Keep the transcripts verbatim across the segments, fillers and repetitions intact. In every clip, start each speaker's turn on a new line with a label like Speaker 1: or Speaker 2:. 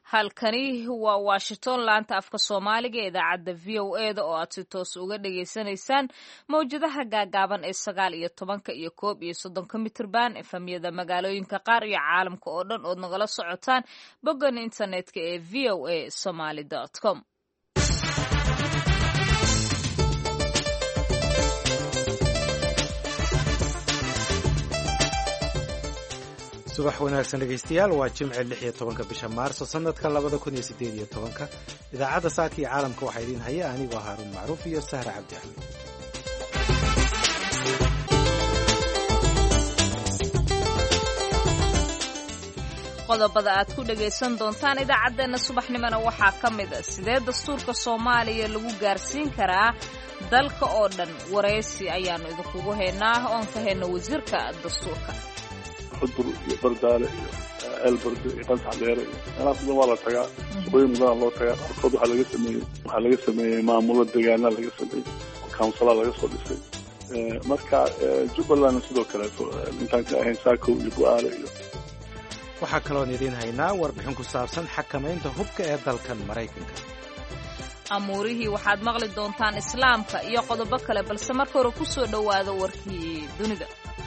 Speaker 1: halkani waa washington laanta afka soomaaliga ee idaacadda v o e da oo aad si toos uga dhagaysanaysaan mawjadaha gaagaaban ee sagaal iyo tobanka iyo koob iyo soddonka mitirban efamyada magaalooyinka qaar iyo caalamka oo dhan ood nagala socotaan boggan internetka ee v o a somaly dot com.
Speaker 2: subax wanaagsan dhegaystayaal waa jimce lix iyo tobanka bisha maarso sanadka labada kun iyo siddeed iyo tobanka idaacadda saaka iyo caalamka waxaa idiin haya anigoo haaruun macruuf iyo sahra cabdi axmed.
Speaker 1: qodobada aad ku dhagaysan doontaan idaacaddeenna subaxnimona waxaa ka mid a sidee dastuurka soomaaliya lagu gaarsiin karaa dalka oo dhan. waraysi ayaannu idinkugu haynaa oon ka hayno wasiirka dastuurka.
Speaker 3: xudur iyo bardaale iyo eelbardo iyo qansax dheere iyo meelahaas dhan waa la tagaa shaqooyin badan loo tagaa qaarkood waxaa laga sameeyey waxaa laga sameeyey maamulo deegaana laga sameeyey councilaa laga soo dhisay marka jubbaland sidoo kaleeto intaan ka ahayn saakow iyo bu-aale iyo
Speaker 2: waxaa kaloon idiin haynaa warbixin ku saabsan xakamaynta hubka ee dalkan maraykanka.
Speaker 1: amuurihii waxaad maqli doontaan islaamka iyo qodobo kale balse marka hore ku soo dhowaada warkii dunida.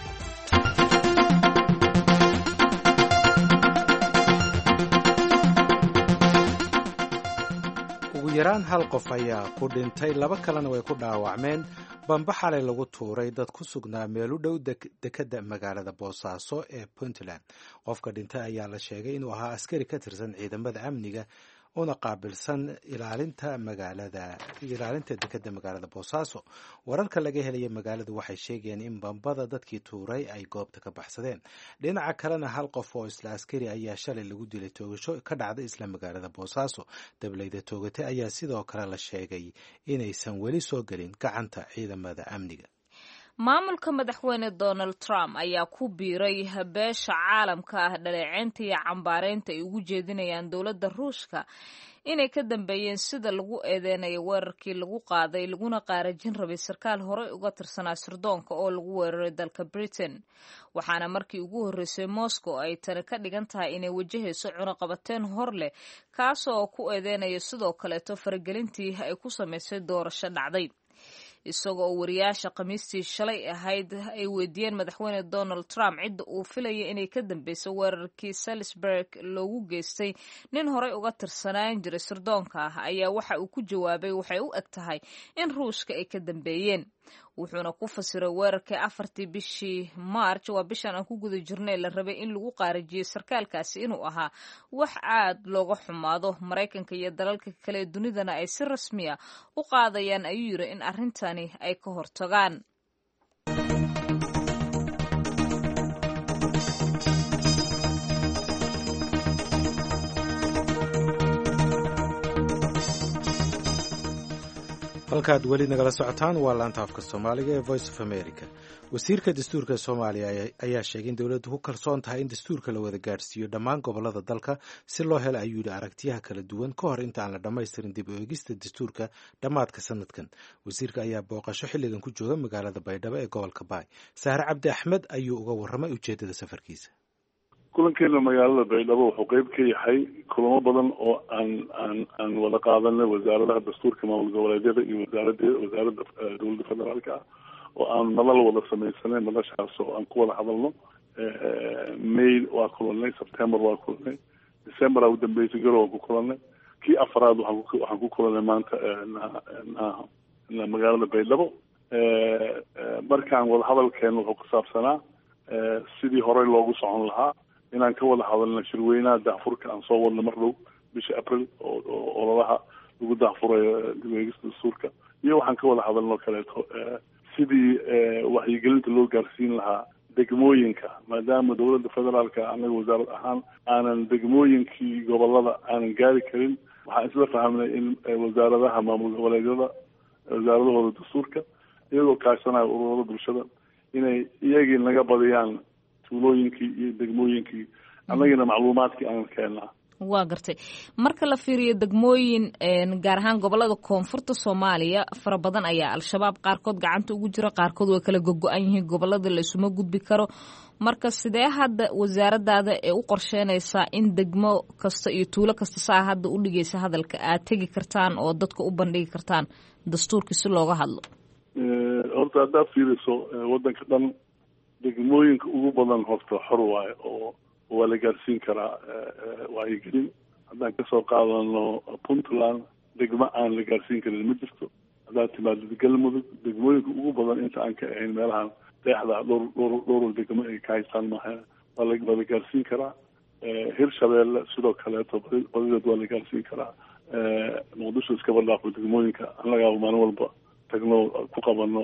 Speaker 2: ugu yaraan hal qof ayaa ku dhintay laba kalena way ku dhaawacmeen bamba xalay lagu tuuray dad ku sugnaa meel u dhow dekedda magaalada boosaaso ee puntland. qofka dhintay ayaa la sheegay inuu ahaa askari ka tirsan ciidamada amniga una qaabilsan ilaalinta magaalada ilaalinta dekedda magaalada boosaaso. wararka laga helaya magaaladu waxay sheegayeen in bambada dadkii tuuray ay goobta ka baxsadeen. dhinaca kalena hal qof oo isla askari ayaa shalay lagu dilay toogasho ka dhacda isla magaalada boosaaso. dableyda toogatay ayaa sidoo kale la sheegay inaysan weli soo gelin gacanta ciidamada amniga.
Speaker 1: maamulka madaxweyne donald trump ayaa ku biiray beesha caalamka ah dhaleeceynta iyo cambaareynta ay ugu jeedinayaan dowladda ruushka inay ka dambeeyeen sida lagu eedeynayo weerarkii lagu qaaday laguna qaarajin rabay sarkaal horey uga tirsanaa sirdoonka oo lagu weeraray dalka britain. waxaana markii ugu horreysay moscow ay tani ka dhigan tahay inay wajahayso cunaqabateen hor leh kaasoo ku eedeynaya sidoo kaleeto faragelintii ay ku samaysay doorasho dhacday. isagoo oo wariyaasha khamiistii shalay ahayd ay weydiiyeen madaxweyne donald trump cidda uu filaya inay ka dambeyso weerarkii salisburg loogu geystay nin horey uga tirsanaan jiray sirdoonka ah ayaa waxa uu ku jawaabay waxay u eg tahay in ruushka ay ka dambeeyeen. wuxuuna ku fasiray weerarkii afartii bishii march waa bishan aan ku guda jirnay la rabay in lagu qaarajiyey sarkaalkaasi inuu ahaa wax aad looga xumaado. maraykanka iyo dalalka kale ee dunidana ay si rasmiya u qaadayaan ayuu yiri in arrintani ay ka hortagaan.
Speaker 2: halkaad weli nagala socotaan waa laanta afka soomaaliga ee voice of america. wasiirka dastuurka soomaaliya ayaa sheegay in dowladdu ku kalsoon tahay in dastuurka la wada gaadhsiiyo dhammaan gobolada dalka si loo helo ayuu yidhi aragtiyaha kala duwan ka hor inta aan la dhammaystirin dib u eegista dastuurka dhammaadka sanadkan. wasiirka ayaa booqasho xilligan ku jooga magaalada baydhabo ee gobolka baay. sahre cabdi axmed ayuu uga warramay ujeeddada safarkiisa.
Speaker 3: kulankeena magaalada baydhabo wuxuu qeyb ka yahay kulamo badan oo aan aan aan wada qaadanay wasaaradaha dastuurka maamul goboleedyada iyo wasaaradda wasaaradda dowladda federaalka ah oo aan madal wada samaysanay madashaas oo aan ku wada hadalno. may waa kulanay, september waa kulanay, december aa u dambeysay garow waan ku kulanay, kii afaraad waxaan ku waxaan ku kulanay maanta na magaalada baydhabo. markaan wada hadalkeena wuxuu ku saabsanaa sidii horey loogu socon lahaa inaan ka wada hadalna shirweynaha daahfurka aan soo wadno mar dhow bisha april oo ololaha lagu daahfurayo dib u eegista dastuurka, iyo waxaan ka wada hadalnoo kaleeto sidii waxyigelinta loo gaarsiin lahaa degmooyinka maadaama dowladda federaalka anaga wasaarad ahaan aanan degmooyinkii gobolada aanan gaari karin. waxaan isla fahmnay in wasaaradaha maamul goboleedyada wasaaradahooda dastuurka iyagoo kaashanayo ururada bulshada inay iyagii naga badiyaan tuulooyinkii iyo degmooyinkii annagina macluumaadkii aan keenaa
Speaker 1: waa gartay marka la fiiriyo degmooyin gaar ahaan gobolada koonfurta soomaaliya fara badan ayaa al-shabaab qaarkood gacanta ugu jira, qaarkood way kala gogo-an yihiin, gobolada la isuma gudbi karo. marka sidee hadda wasaaradaada ee u qorsheynaysaa in degmo kasta iyo tuulo kasta saa hadda u dhigaysa hadalka aad tegi kartaan oo dadka u bandhigi kartaan dastuurkii si looga hadlo?
Speaker 3: horta haddaad fiiriso wadanka dhan degmooyinka ugu badan horta xor waaye oo waa la gaarsiin karaa wacyigelin. haddaan kasoo qaadano puntland degmo aan la gaarsiin karin ma jirto. haddaad timaado galmudug degmooyinka ugu badan inta aan ka ahayn meelahan deexda dhowr dhowr dhowr degmo ay ka haystaan maaha waa la waa la gaarsiin karaa. hirshabeelle sidoo kaleeto badideed waa la gaarsiin karaa. muqdisho iskaba dhaafo degmooyinka anagaaba maalin walba tagno ku qabano.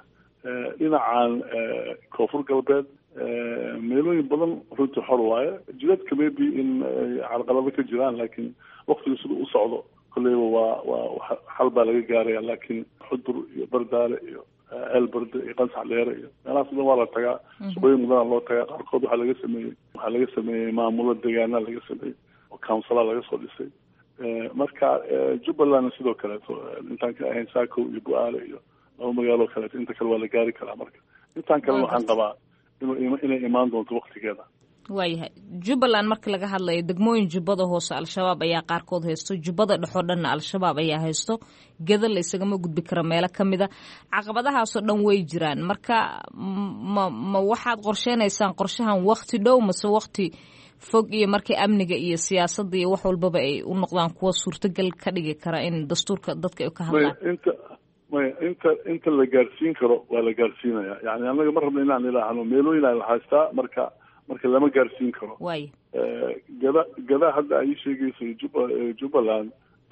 Speaker 3: dhinacan koonfur galbeed meelooyin badan runtii xor waaye. jidadka maybe in carqalado ka jiraan laakiin waktiga sida u socdo kolleyba waa waa xal baa laga gaaraya. laakiin xudur iyo bardaale iyo elberde iyo qansax dheere iyo meelahaas dhan waa la tagaa. shaqooyin badanaa loo tagaa. qaarkood waxaa laga sameeyey waxaa laga sameeyey maamulo deegaana laga sameeyey oo councilaa laga soo dhisay. marka jubbaland sidoo kaleeto intaan ka ahayn saako iyo bu-aale iyo laba magaalo kaleeto inta kale waa la gaari karaa. marka intaan kale waxaan qabaa inuu inay imaan doonto waktigeeda.
Speaker 1: waayahay jubbaland marka laga hadlayo degmooyin jubbada hoose al-shabaab ayaa qaarkood haysto, jubbada dhexoo dhanna al-shabaab ayaa haysto, geda la isagama gudbi karo meelo ka mid a. caqabadahaasoo dhan way jiraan. marka ma ma waxaad qorsheynaysaan qorshahan wakti dhow mase wakti fog iyo markii amniga iyo siyaasadda iyo wax walbaba ay u noqdaan kuwa suurtagal ka dhigi kara in dastuurka dadka ay ka hadlaan?
Speaker 3: inta maya inta inta la gaarsiin karo waa la gaarsiinaya. yani annaga ma rabna inaan ilaahno meelooyin ay la haystaa marka marka lama gaarsiin karo.
Speaker 1: waay
Speaker 3: gada gada hadda ay sheegayso juba jubbaland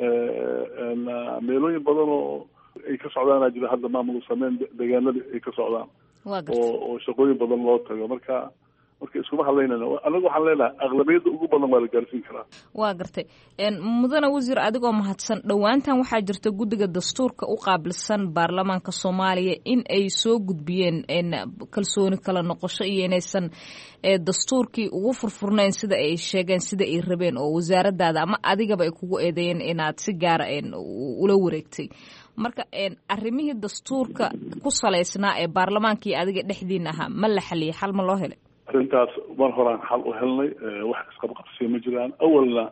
Speaker 3: meelooyin badan oo ay ka socdaan jira hadda maamul sameyn deegaanada ay ka socdaan oo oo shaqooyin badan loo tago. marka marka iskuma hadlaynana anagu waxaan leenahay aqlabiyadda ugu badan waa la gaarsiin karaa.
Speaker 1: waa gartay mudane wasiir adigoo mahadsan. dhowaantan waxaa jirta guddiga dastuurka u qaabilsan baarlamaanka soomaaliya in ay soo gudbiyeen kalsooni kala noqosho iyo inaysan dastuurkii ugu furfurnayn sida ay sheegeen sida ay rabeen oo wasaaradaada ama adigaba ay kugu eedeeyeen inaad si gaara ula wareegtay. marka arrimihii dastuurka ku salaysnaa ee baarlamaanka iyo adiga dhexdiina ahaa ma la xaliyay, xal ma loo helay?
Speaker 3: arrintaas mar horaan xal u helnay. wax isqabqabsiya ma jiraan. awalna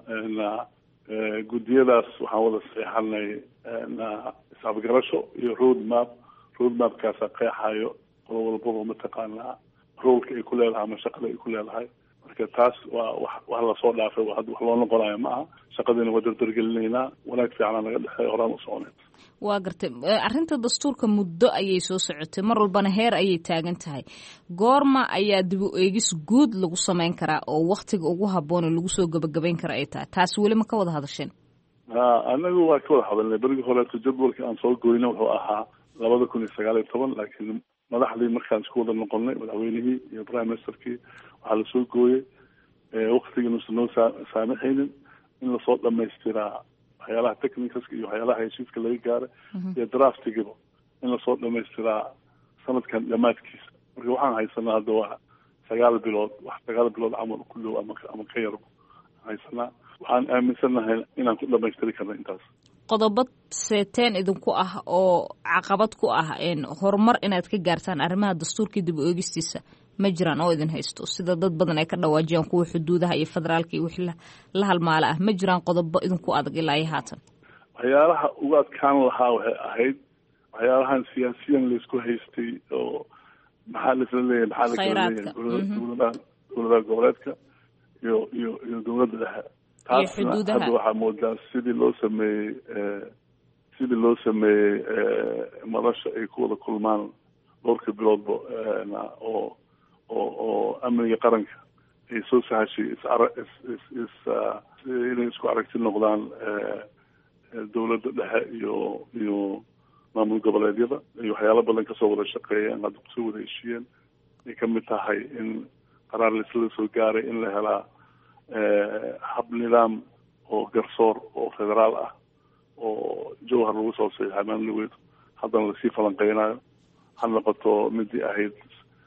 Speaker 3: guddiyadaas waxaan wada saxeexanay isafgarasho iyo road map. road mapkaasa qeexayo qolo walbaba mataqaanaa roolka ay ku leedahay ama shaqada ay ku leedahay. marka taas waa wax wax lasoo dhaafay hadda wax loo noqonayo ma aha. shaqadiina waa dardargelinaynaa. wanaag fiicana naga dhexeeya horaan u soconayd.
Speaker 1: waa gartay arrinta dastuurka muddo ayay soo socotay, mar walbana heer ayay taagan tahay. goorma ayaa dib u eegis guud lagu samayn karaa oo waktiga ugu habboon lagu soo gabagabayn kara ay tahay? taas weli ma ka wada hadasheen?
Speaker 3: ha anagu waa ka wada hadalnay. berigii horeeto jadwalka aan soo goyna wuxuu ahaa labada kun iyo sagaal iyo toban laakiin madaxdii markaan isku wada noqonnay madaxweynihii iyo prime ministerkii waxaa lasoo gooyey waktigii nuusan noo saamaxaynin in lasoo dhamaystiraa waxyaalaha technicalska iyo waxyaalaha heshiiska laga gaaray iyo draftigiba in lasoo dhamaystiraa sanadkan dhamaadkiisa. marka waxaan haysanaa hadda waa sagaal bilood wax sagaal bilood camal ku dhow ama ama ka yarba haysanaa. waxaan aaminsanahay inaan ku dhamaystiri karna intaas.
Speaker 1: qodobo seeteen idinku ah oo caqabad ku ah horumar inaad ka gaartaan arrimaha dastuurkii dib u eegistiisa ma jiraan oo idin haysto sida dad badan ay ka dhawaajiyaan kuwa xuduudaha iyo federaalka iyo wixii la halmaala ah? ma jiraan qodobo idinku adag ilaa iyo haatan?
Speaker 3: waxyaalaha ugu adkaan lahaa waxay ahayd waxyaalahan siyaasiyan laysku haystay oo maxaa laisla leeyahay maxaa lakala leeyahay dowladaha dowladaha goboleedka iyo iyo iyo dowladda dhexe. taasna hadda waxaa moodaa sidii loo sameeyey sidii loo sameeyey madasha ay ku wada kulmaan dhowrka biloodba oo oo oo amniga qaranka ay soo sahashay is is is inay isku aragti noqdaan dowladda dhexe iyo iyo maamul goboleedyada iyo waxyaalo badan kasoo wada shaqeeyeen hadda kusoo wada heshiiyeen ay kamid tahay in qaraar laisla soo gaaray in la helaa hab nidaam oo garsoor oo federaal ah oo jowhar lagu soo saxiixay maamulweed haddana lasii falanqeynayo ha noqoto midii ahayd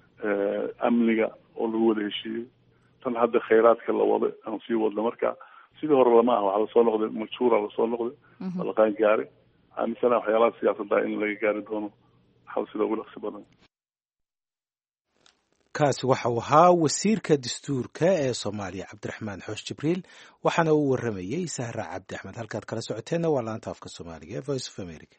Speaker 3: amniga oo lagu wada heshiiyey tan hadda khayraadka la wada aan sii wadno. marka sidii hore lama aha waxaa lasoo noqday majuura lasoo noqday waa la qaan gaaray aaminsana waxyaalaha siyaasadda in laga gaari doono xal sida ugu dhaqsi badan.
Speaker 2: kaasi waxa uu ahaa wasiirka dastuurka ee soomaaliya cabdiraxmaan xoosh jibriil waxaana uu waramayey sahra cabdi axmed. halkaad kala socoteenna waa laanta afka soomaaliga ee voice of america.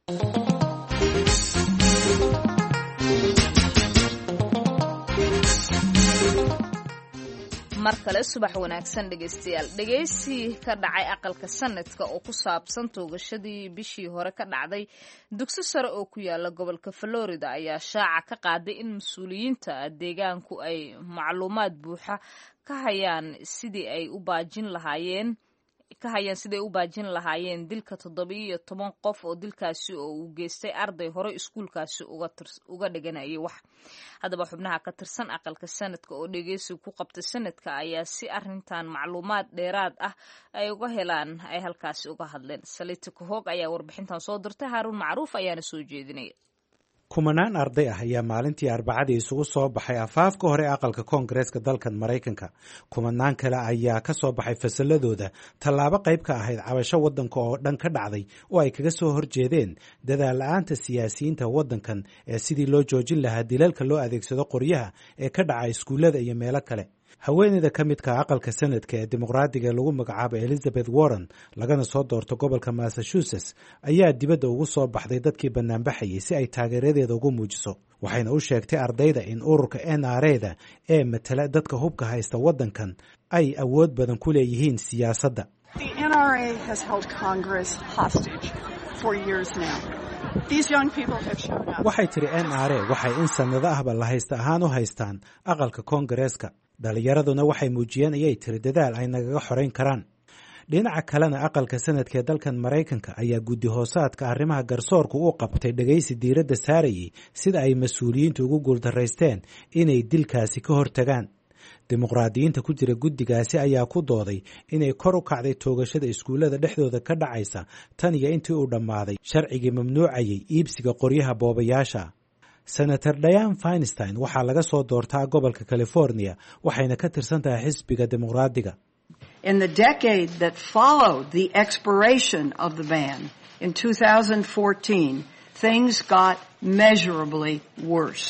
Speaker 1: mar kale subax wanaagsan dhegaystayaal. dhegaysi ka dhacay aqalka sanadka oo ku saabsan toogashadii bishii hore ka dhacday dugsi sare oo ku yaala gobolka Florida ayaa shaaca ka qaaday in mas-uuliyiinta deegaanku ay macluumaad buuxa ka hayaan sidii ay u baajin lahaayeen ka hayaan sidii u baajin lahaayeen dilka toddobiyo toban qof oo dilkaasi oo uu geystay arday hore iskuulkaasi uga uga dhiganayay wax. haddaba xubnaha ka tirsan aqalka sanadka oo dhegeysi ku qabtay sanadka ayaa si arrintan macluumaad dheeraad ah ay uga helaan ay halkaasi uga hadleen. Salita Kohog ayaa warbixintan soo dirtay, Haruun Macruuf ayaana soo jeedinaya.
Speaker 2: kumanaan arday ah ayaa maalintii arbacadii isugu soo baxay afaafka hore aqalka koongareeska dalkan maraykanka. kumanaan kale ayaa ka soo baxay fasalladooda tallaabo qayb ka ahayd cabasho waddanka oo dhan ka dhacday oo ay kaga soo horjeedeen dadaal la-aanta siyaasiyiinta waddankan ee sidii loo joojin lahaa dilalka loo adeegsado qoryaha ee ka dhaca iskuullada iyo meelo kale. haweeneyda ka midka aqalka sanadka ee dimuqraadiga lagu magacaabo Elizabeth Warren lagana soo doorto gobolka Massachusetts ayaa dibadda ugu soo baxday dadkii banaanbaxayay si ay taageeradeeda ugu muujiso. waxayna u sheegtay ardayda in ururka N R A-da ee matala dadka hubka haysta waddankan ay awood badan ku leeyihiin siyaasadda.
Speaker 4: The N R A has held Congress hostage for years now. These young people have shown up.
Speaker 2: waxay tiri N R A waxay in sanado ahba la haysta ahaan u haystaan aqalka koongareeska. dhalinyaraduna waxay muujiyeen ayay tiri dadaal ay nagaga xoreyn karaan. dhinaca kalena aqalka sanadka ee dalkan maraykanka ayaa guddi hoosaadka arrimaha garsoorku u qabtay dhegaysi diiradda saarayay sida ay mas-uuliyiintu ugu guuldaraysteen inay dilkaasi ka hortagaan. dimuqraadiyiinta ku jira guddigaasi ayaa ku dooday inay kor u kacday toogashada iskuullada dhexdooda ka dhacaysa tan iyo intii uu dhammaaday sharcigii mamnuucayay iibsiga qoryaha boobayaasha. senator Dianne Feinstein waxaa laga soo doortaa gobolka California waxayna ka tirsan tahay xisbiga dimuqraadiga.
Speaker 5: In the decade that followed the expiration of the ban in two thousand fourteen, things got measurably worse.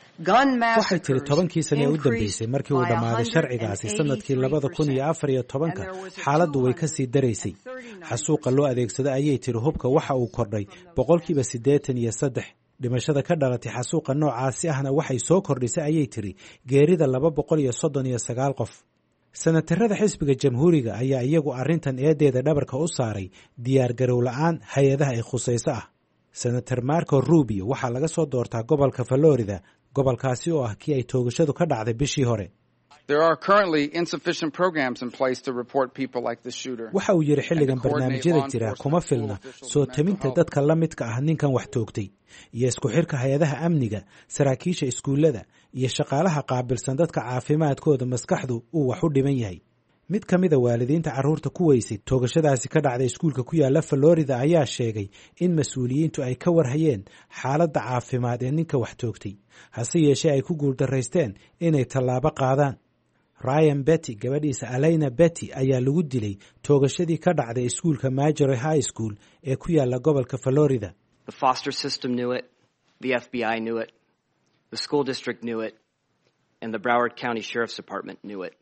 Speaker 2: waxay tiri tobankii sane ee u dambeysay markii uu dhammaaday sharcigaasi sanadkii labada kun iyo afar iyo tobanka xaaladdu way ka sii daraysay. xasuuqa loo adeegsado ayay tiri hubka waxa uu kordhay boqolkiiba siddeetan iyo saddex. dhimashada ka dhalatay xasuuqa noocaasi ahna waxay soo kordhisay ayay tiri geerida laba boqol iyo soddon iyo sagaal qof. senatarada xisbiga jamhuuriga ayaa iyagu arrintan eedeeda dhabarka u saaray diyaar garow la-aan hay-adaha ay khusayso ah. senator Marco Rubio waxaa laga soo doortaa gobolka Florida, gobolkaasi oo ah kii ay toogashadu ka dhacday bishii hore.
Speaker 6: There are currently insufficient programs in place to report people like the shooter.
Speaker 2: waxa uu yiri xilligan barnaamijyada jira kuma filna soo taminta dadka la midka ah ninkan wax toogtay iyo isku xirka hay-adaha amniga, saraakiisha iskuullada iyo shaqaalaha qaabilsan dadka caafimaadkooda maskaxdu uu wax u dhiman yahay. mid ka mid a waalidiinta carruurta ku weysay toogashadaasi ka dhacday iskuulka ku yaala Florida ayaa sheegay in mas-uuliyiintu ay ka warhayeen xaaladda caafimaad ee ninka wax toogtay, hase yeeshee ay ku guuldaraysteen inay tallaabo qaadaan. Ryan Betty gabadhiisa Alaina Betty ayaa lagu dilay toogashadii ka dhacday iskuulka Marjory High School ee ku yaala gobolka Florida.
Speaker 7: The foster system knew it, the F B I knew it, the school district knew it, and the Broward County Sheriff's Department knew it.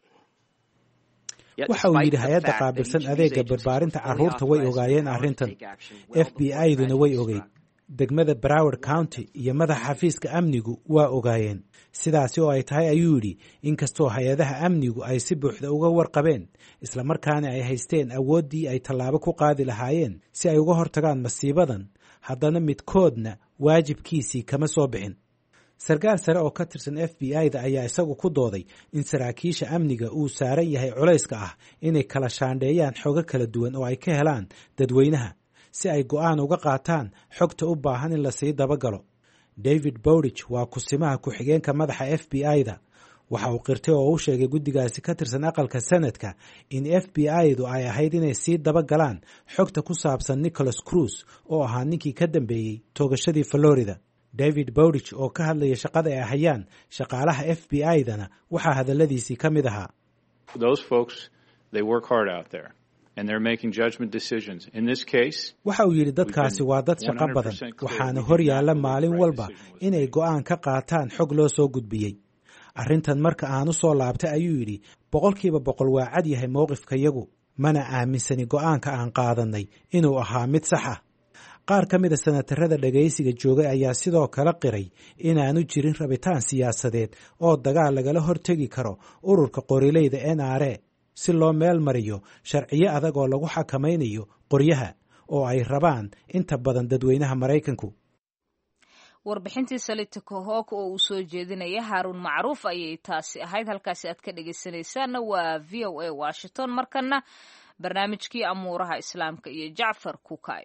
Speaker 2: waxa uu yidhi hay-adda qaabilsan adeega barbaarinta carruurta way ogaayeen arrintan. F B I-duna way ogeyd. degmada Broward County iyo madaxa xafiiska amnigu waa ogaayeen. sidaasi oo ay tahay ayuu yidhi inkastoo hay-adaha amnigu ay si buuxda uga warqabeen isla markaana ay haysteen awooddii ay tallaabo ku qaadi lahaayeen si ay uga hortagaan masiibadan, haddana midkoodna waajibkiisii kama soo bixin. sarkaal sare oo ka tirsan F B I-da ayaa isagu ku dooday in saraakiisha amniga uu saaran yahay culayska ah inay kala shaandheeyaan xogo kala duwan oo ay ka helaan dadweynaha si ay go'aan uga qaataan xogta u baahan in la sii dabagalo. David Bowditch waa kusimaha ku-xigeenka madaxa F B I-da. waxa uu qirtay oo u sheegay guddigaasi ka tirsan aqalka sanadka in F B I-du ay ahayd inay sii dabagalaan xogta ku saabsan Nicholas Cruz oo ahaa ninkii ka dambeeyey toogashadii Florida. David Bowditch oo ka hadlaya shaqada ay hayaan shaqaalaha F B I-dana waxaa hadalladiisii ka mid ahaa.
Speaker 8: Those folks They work hard out there. And they're making judgment decisions. In this case,
Speaker 2: waxa uu yidhi dadkaasi waa dad shaqo badan waxaana hor yaalla maalin walba inay go'aan ka qaataan xog loo soo gudbiyey arrintan marka aan u soo laabtay ayuu yidhi boqolkiiba boqol waa cad yahay mowqifkayagu mana aaminsani go'aanka aan qaadanay inuu ahaa mid sax ah qaar ka mida senatarada dhagaysiga joogay ayaa sidoo kale qiray inaanu jirin rabitaan siyaasadeed oo dagaal lagala hortegi karo ururka qorileyda N R A si loo meel mariyo sharciyo adag oo lagu xakamaynayo qoryaha oo ay rabaan inta badan dadweynaha Mareykanku.
Speaker 1: warbixintii Salita Kohok oo uu soo jeedinaya Harun Macruuf ayay taasi ahayd halkaasi aad ka dhageysanaysaan waa V O A Washington markana barnaamijkii amuuraha islaamka iyo Jacfar Kukay.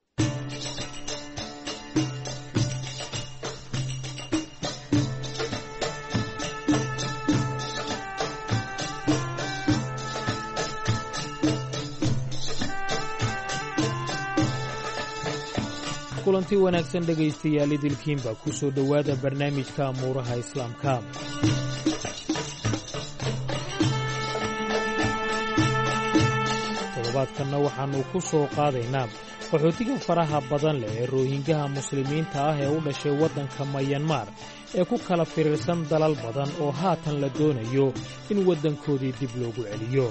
Speaker 9: kulanti wanaagsan dhegaystayaal idilkiinba ku soo dhowaada barnaamijka amuuraha islaamka. toddobaadkanna waxaannu ku soo qaadaynaa qaxootiga faraha badan leh ee roohingaha muslimiinta ah ee u dhashay waddanka Myanmar ee ku kala firiirsan dalal badan oo haatan la doonayo in waddankoodii dib loogu celiyo.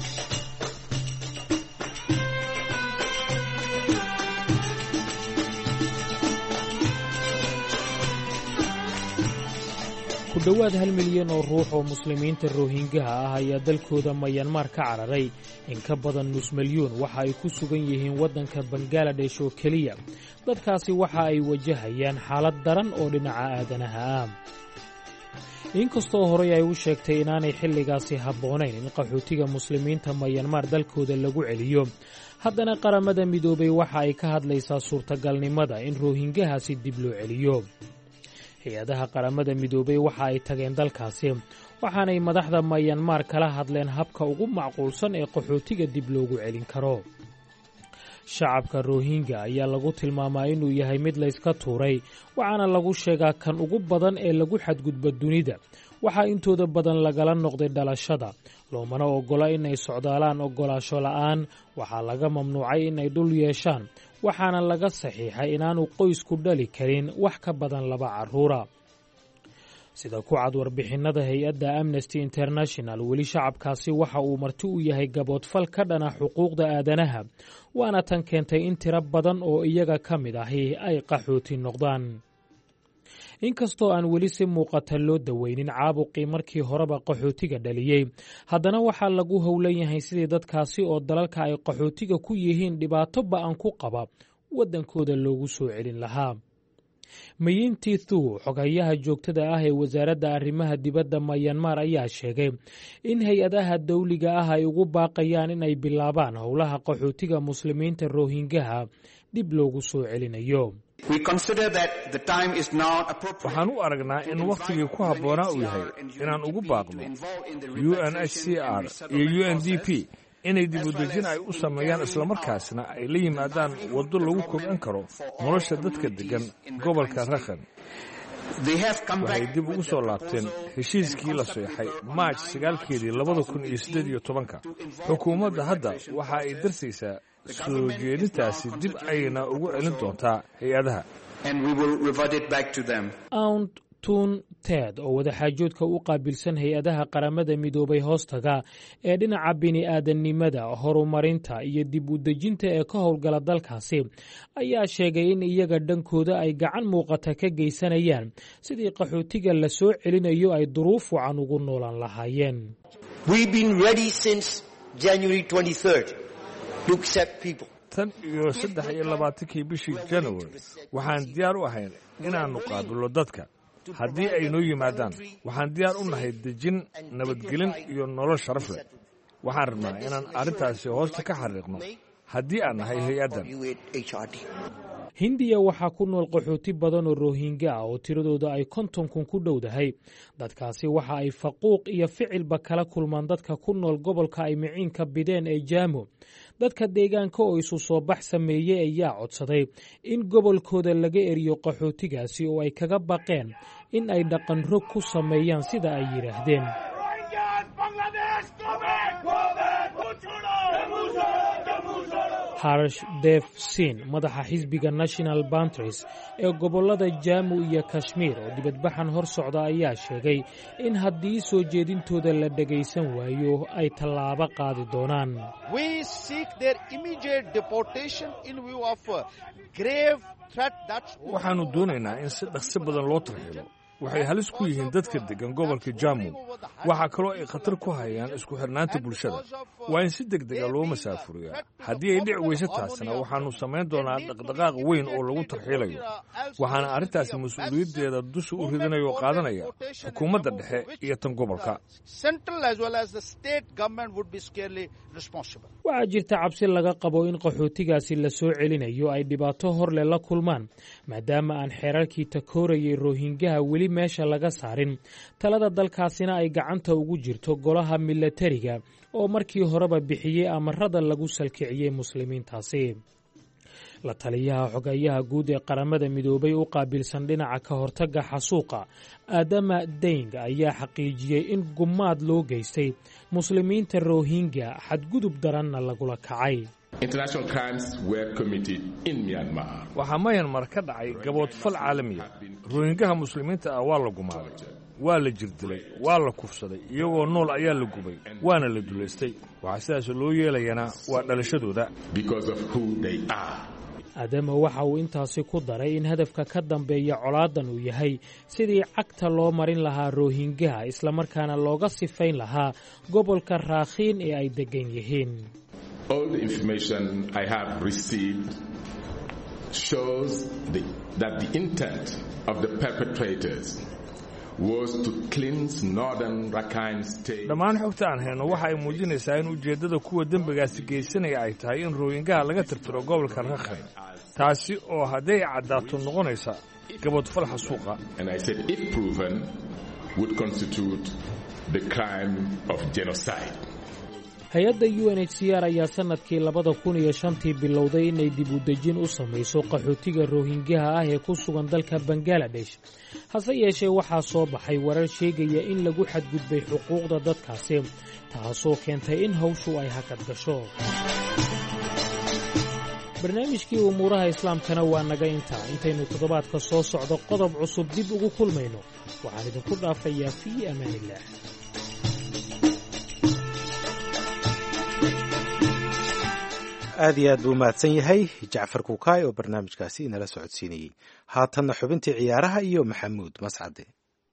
Speaker 9: ku dhowaad hal milyan oo ruux oo muslimiinta roohingaha ah ayaa dalkooda Myanmar ka cararay in ka badan nus milyuun waxa ay ku sugan yihiin waddanka Bangladesh oo keliya dadkaasi waxa ay wajahayaan xaalad daran oo dhinaca aadanaha ah inkastoo horey ay u sheegtay inaanay xilligaasi habboonayn in qaxootiga muslimiinta Myanmar dalkooda lagu celiyo haddana qaramada midoobay waxa ay ka hadlaysaa suurtagalnimada in roohingahaasi dib loo celiyo. hay-adaha qaramada midoobay waxa ay tageen dalkaasi waxaanay madaxda Myanmar kala hadleen habka ugu macquulsan ee qaxootiga dib loogu celin karo. shacabka Rohingya ayaa lagu tilmaamaa inuu yahay mid la iska tuuray waxaana lagu sheegaa kan ugu badan ee lagu xadgudbo dunida waxaa intooda badan lagala noqday dhalashada loomana ogola inay socdaalaan ogolaasho la'aan waxaa laga mamnuucay inay dhul yeeshaan waxaana laga saxiixay inaanu qoysku dhali karin wax ka badan laba carruura. sida ku cad warbixinnada hay-adda Amnesty International weli shacabkaasi waxa uu marti u yahay gaboodfal ka dhana xuquuqda aadanaha waana tan keentay in tiro badan oo iyaga ka mid ahi ay qaxooti noqdaan. inkastoo aan weli si muuqata loo daweynin caabuqii markii horeba qaxootiga dhaliyey haddana waxaa lagu howlan yahay sidii dadkaasi oo dalalka ay qaxootiga ku yihiin dhibaato ba'an ku qaba waddankooda loogu soo celin lahaa. Mayinti Thu xogayaha joogtada ah ee wasaaradda arrimaha dibadda Myanmar ayaa sheegay in hay-adaha dawliga ah ay ugu baaqayaan in ay bilaabaan howlaha qaxootiga muslimiinta Rohingyaha dib loogu soo celinayo.
Speaker 10: waxaan u aragnaa in wakhtigii ku habboonaa uu yahay inaan ugu baaqno U N H C R iyo U N D P inay dibudejin ay u sameeyaan islamarkaasna ay la yimaadaan waddo lagu kobcin karo nolosha dadka deggan gobolka Rakhine. waxay dib ugu soo laabteen heshiiskii la seexay Maaj sagaalkeedii labada kun iyo siddeed iyo tobanka. xukuumadda hadda waxa ay darsaysaa soo jeedintaasi dib ayna ugu celin doontaa hay-adaha.
Speaker 9: Aunt Tun Ted oo wadaxaajoodka u qaabilsan hay-adaha qaramada midoobay hoostaga ee dhinaca bini'aadanimada horumarinta iyo dib u dejinta ee ka howlgala dalkaasi ayaa sheegay in iyaga dhankooda ay gacan muuqata ka geysanayaan sidii qaxootiga la soo celinayo ay duruuf wacan ugu noolaan lahaayeen.
Speaker 10: tan iyo saddex iyo labaatankii bishii January waxaan diyaar u ahayn inaannu qaabilno dadka haddii ay noo yimaadaan. waxaan diyaar u nahay dejin nabadgelin iyo nolol sharaf leh. waxaan rabnaa inaan arrintaasi hoosta ka xariiqno haddii aan nahay hay-addan.
Speaker 9: hindiya waxaa ku nool qaxooti badan oo Rohingya ah oo tiradooda ay konton kun ku dhowdahay. dadkaasi waxa ay faquuq iyo ficilba kala kulmaan dadka ku nool gobolka ay miciinka bideen ee Jammu. dadka deegaanka oo isu soo bax sameeyey ayaa codsaday in gobolkooda laga eriyo qaxootigaasi oo ay kaga baqeen in ay dhaqan rog ku sameeyaan sida ay yiraahdeen. harsh dev sin madaxa xisbiga national bantries ee gobollada jammu iyo kashmiir oo dibadbaxan hor socda ayaa sheegay in haddii soo jeedintooda la dhegaysan waayo ay tallaabo qaadi doonaan.
Speaker 10: waxaannu doonaynaa in si dhaqsi badan loo tarxiilo. waxay halis ku yihiin dadka deggan gobolka jammu. waxaa kaloo ay khatar ku hayaan isku xidhnaanta bulshada. waa in si deg dega loo masaafuriyaa. haddii ay dhici weyse taasna waxaannu samayn doonaa dhaqdhaqaaq weyn oo lagu tarxiilayo. waxaana arrintaasi mas-uuliyaddeeda dusha u ridinaya oo qaadanaya xukuumadda dhexe iyo tan gobolka.
Speaker 9: waxaa jirta cabsi laga qabo in qaxootigaasi la soo celinayo ay dhibaato horle la kulmaan maadaama aan xeerarkii takoorayay rohingaha weli meesha laga saarin. talada dalkaasina ay gacanta ugu jirto golaha milatariga oo markii horeba bixiyey amarada lagu salkiciyey muslimiintaasi. la taliyaha xogayaha guud ee qaramada midoobay u qaabilsan dhinaca ka hortagga xasuuqa aadama deng ayaa xaqiijiyey in gumaad loo geystay muslimiinta rohingya xadgudub daranna lagula kacay.
Speaker 10: waxaa mayanmar ka dhacay gaboodfal caalamiya. rohingaha muslimiinta ah waa la gumaaday, waa la jirdilay, waa la kufsaday, iyagoo nool ayaa la gubay, waana la dulaystay. waxaa sidaas loo yeelayana waa dhalashadooda.
Speaker 9: aadama waxa uu intaasi ku daray in hadafka ka dambeeya colaadan uu yahay sidii cagta loo marin lahaa rohingaha islamarkaana looga sifayn lahaa gobolka raakhiin ee ay degan yihiin.
Speaker 11: All the information I have received shows the, that the intent of the perpetrators was to cleanse northern Rakhine state.
Speaker 10: dhammaan xogta aan hayno waxa ay muujinaysaa in ujeeddada kuwa dembigaasi geysanaya ay tahay in rohingaha laga tirtiro gobolka Rakhine, taasi oo hadday caddaato noqonaysa gaboodfal xasuuqa.
Speaker 11: And I said if proven would constitute the crime of genocide.
Speaker 9: hay-adda u n h c r ayaa sanadkii labada kun iyo shantii bilowday inay dib u dejin u samayso qaxootiga rohingaha ah ee ku sugan dalka bangaladesh. hase yeeshee waxaa soo baxay warar sheegaya in lagu xadgudbay xuquuqda dadkaasi, taasoo keentay in hawshu ay hakad gasho. barnaamijkii umuuraha islaamkana waa naga intaa. intaynu toddobaadka soo socdo qodob cusub dib ugu kulmayno, waxaan idinku dhaafayaa fii amaanillaah.
Speaker 2: aad iyo aad buu mahadsan yahay jacfar kuukaay oo barnaamijkaasi inala socodsiinayey. haatanna xubintii ciyaaraha iyo maxamuud mascade.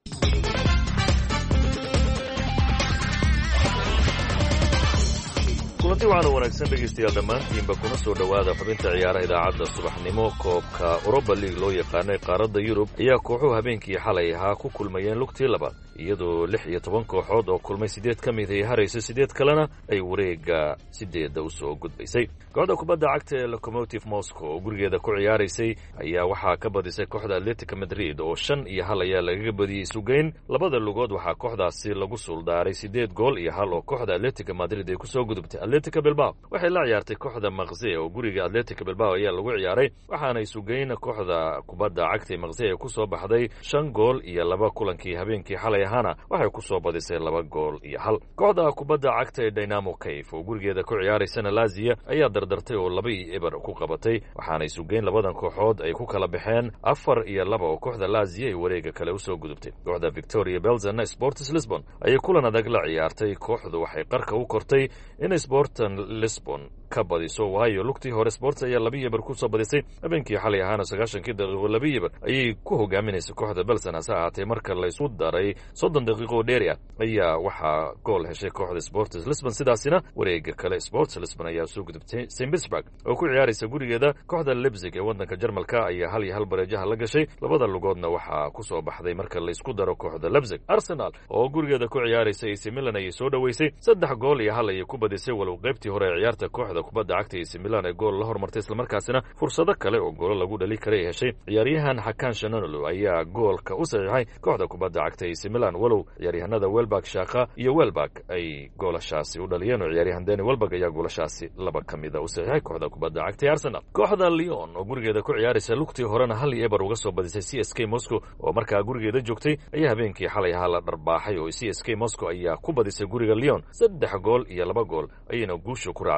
Speaker 12: kulanti waxaana wanaagsan dhegaystayaal dhammaantiinba kuna soo dhowaada xubinta ciyaaraha idaacadda subaxnimo. koobka Europa League loo yaqaanay qaaradda Yurub ayaa kooxuhu habeenkii xalay ahaa ku kulmayeen lugtii labaad, iyadoo lix iyo toban kooxood oo kulmay siddeed ka mid ay harayso, siddeed kalena ay wareegga siddeedda u soo gudbaysay. kooxda kubadda cagta ee Lokomotiv Moscow oo gurigeeda ku ciyaaraysay ayaa waxaa ka badisay kooxda Atletico Madrid oo shan iyo hal ayaa lagaga badiyey isugeyn. labada lugood waxaa kooxdaasi lagu suuldaaray siddeed gool iyo hal oo kooxda Atletico Madrid ay ku soo gudubtay. Atletico Bilbao waxay la ciyaartay kooxda Marseille oo guriga Atletico Bilbao ayaa lagu ciyaaray, waxaana isugeyn kooxda kubadda cagta ee Marseille ay ku soo baxday shan gool iyo laba kulankii habeenkii xalay ahaana waxay ku soo badisay laba gool iyo hal. kooxda kubadda cagta ee Dynamo Kiev oo gurigeeda ku ciyaaraysana Lazio ayaa dardartay oo laba iyo eber ku qabatay, waxaana isugeyn labadan kooxood ay ku kala baxeen afar iyo laba oo kooxda Lazio ay wareegga kale u soo gudubtay. kooxda Victoria Belzana Sports Lisbon ayay kulan adag la ciyaartay. kooxdu waxay qarka u kortay in Sporting Lisbon ka badiso, waayo lugtii hore Sports ayaa laba iyo eber ku soo badisay. habeenkii xalay ahaana sagaashankii daqiiqo laba iyo eber ayay ku hogaaminaysay kooxda Belzana. hase ahaatee marka la isu daray soddon daqiiqo dheeri ah ayaa waxaa gool heshay kooxda Sports Lisbon, sidaasina wareegga kale Sports Lisbon ayaa soo gudubtay. Saint Petersburg oo ku ciyaaraysa gurigeeda kooxda Leipzig ee waddanka Jarmalka ayaa hal iyo hal bareejaha la gashay. labada lugoodna waxaa ku soo baxday marka la isku daro kooxda Leipzig. Arsenal oo gurigeeda ku ciyaaraysa A C Milan ayay soo dhaweysay, saddex gool iyo hal ayay ku badisay, walow qaybtii hore ee ciyaarta kooxda kubadda cagta A C Milan ee gool la hormartay, islamarkaasina fursado kale oo goolo lagu dhali karay heshay. ciyaaryahan Hakan Çalhanoğlu ayaa goolka u saxiixay kooxda kubadda cagta A C Milan, walow ciyaaryahanada Welbeck Shaka iyo Welbeck ay goolashaasi u dhaliyeen oo ciyaaryahan Danny Welbeck ayaa goolashaasi laba ka mid ah u saxiixay kooxda kubadda cagta ee Arsenal. kooxda Lyon oo gurigeeda ku ciyaaraysa lugtii horena hal iyo eber uga soo badisay C S K Moscow oo markaa gurigeeda joogtay ayaa habeenkii xalay ahaa la dharbaaxay oo C S K Moscow ayaa ku badisay guriga Lyon saddex gool iyo laba gool ayayna guusha ku raacday kooxda C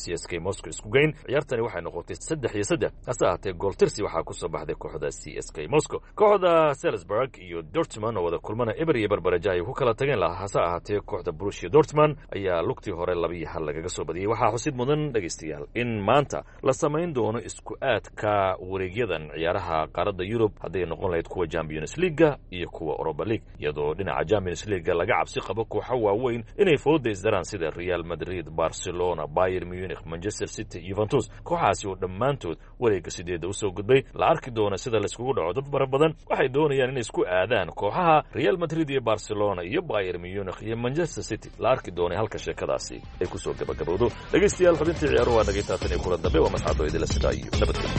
Speaker 12: C S K Moscow isku geyn. ciyaartani waxay noqotay saddex iyo saddex hase ahaatee gool tirsi waxaa ku soo baxday kooxda C S K Moscow. kooxda Salzburg iyo Dortmund oo wada kulmana eber iyo barbaraja ay ku kala tageen lahaa hase ahaatee kooxda Borussia Dortmund ayaa lugtii hore laba iyo hal lagaga soo badiyey. waxaa xusid mudan dhegeystayaal in maanta la samayn doono isku aadka wareegyadan ciyaaraha qaaradda Yurub hadday noqon lahayd kuwa Champions League iyo kuwa Europa League, iyadoo dhinaca Champions League laga cabsi qabo kooxo waaweyn inay fooda isdaraan sida Real Madrid, Barcelona, Bayern Munich, Manchester City, Juventus. kooxaasi oo dhammaantood wareegga sideeda u soo gudbay. la arki doona sida la iskugu dhaco. dad fara badan waxay doonayaan inay isku aadaan kooxaha Real Madrid iyo Barcelona iyo Bayern Munich iyo Manchester City. la arki doona halka sheekadaasi ay ku soo gabagabowdo. dhegeystayaal xubintii ciyaaruhu waa nagay taatan iyo kula dambe waa mascado idila sidaa iyo nabadgelyo.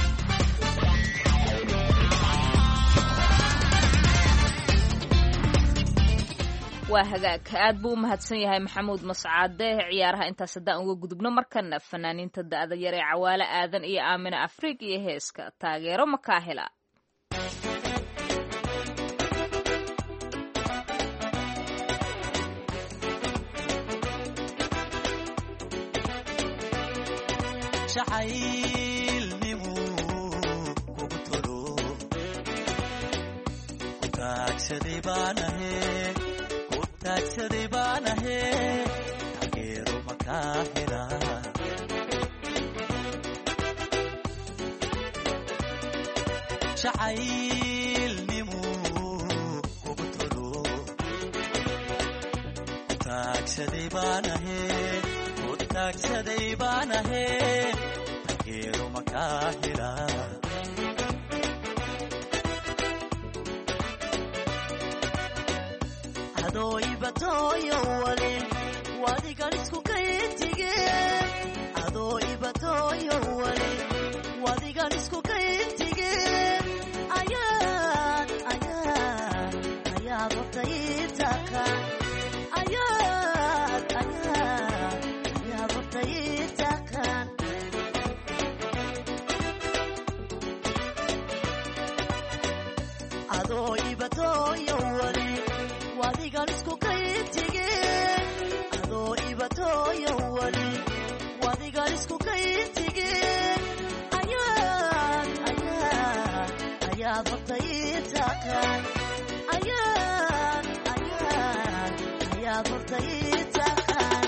Speaker 1: waa hagaag aad buu u mahadsan yahay maxamuud mascaade. ciyaaraha intaas haddaan uga gudubno markana fanaaniinta da'da yar ee Cawaale Aadan iyo Aamina Afriig iyo heeska taageero makaahila.
Speaker 13: taagsaday baan ahay taageero makaahila jacaylnimu kugu tolo taagsaday baan ahay ku taagsaday baan ahay taageero makaahila adooibatoyo wale wadigan isku kayntige adooibatoyo wale wadigan isku kayntige ayaad ayaad ayaad hortayitaka ayaad ayaad ayaad hortayitakan adooibatoyo wale wadigan isku kayntige adoo ibatoyo wali wadigan isku kayntige ayaad ayaad ayaad hortayitakan ayaad ayaad ayaad hortayitakan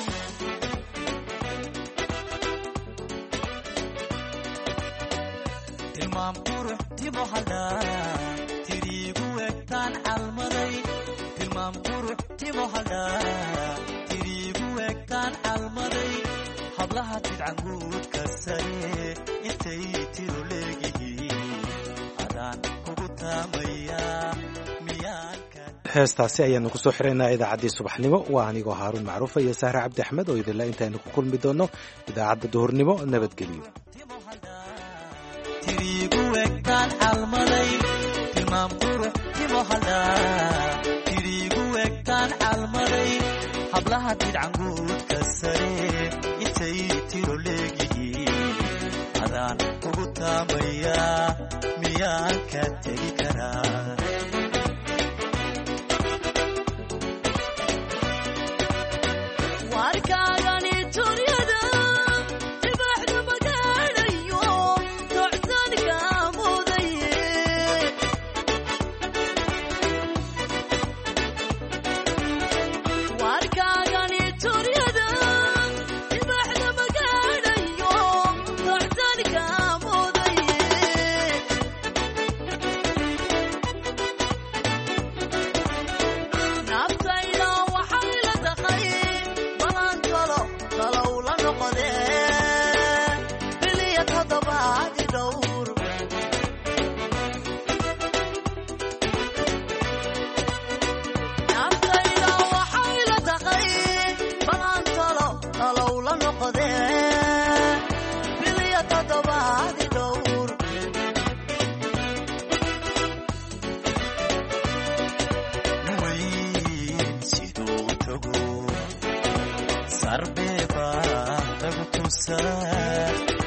Speaker 13: tilmaam qurux timo halaa tiriigu egtaan calmaday tilmaam qurux timo halaa tiriigu egtaan calmaday hablaha tidcanguudka sare intay tiro leegihiin adaan kugu taamayaa miyaanka.
Speaker 2: heestaasi ayaanu ku soo xiraynaa idaacaddii subaxnimo. waa anigoo haaruun macruufa iyo sahre cabdi axmed oo idinla intaynu ku kulmi doonno idaacadda duhurnimo. nabadgelyo.
Speaker 13: tiriigu egtaan calmaday tilmaam qurux timo halaa tiriigu egtaan calmaday hablaha tidcanguudka sare intay tiro leegihiin adaan kugu taamayaa miyaan ka tegi karaa.
Speaker 14: warkaagani turyada dibaxdu magaadhayo docsanka mudaye warkaagani turyada dibaxdu magaadhayo docsanka mudaye naftayda waxay la taqay balantalo talow la noqodee biliya toddobaadi dhowr naftayda waxay la taqay balantalo talow la noqodee biliya toddobaadi dhowr
Speaker 13: weyn siduu tago sarbee baa lagu tusaa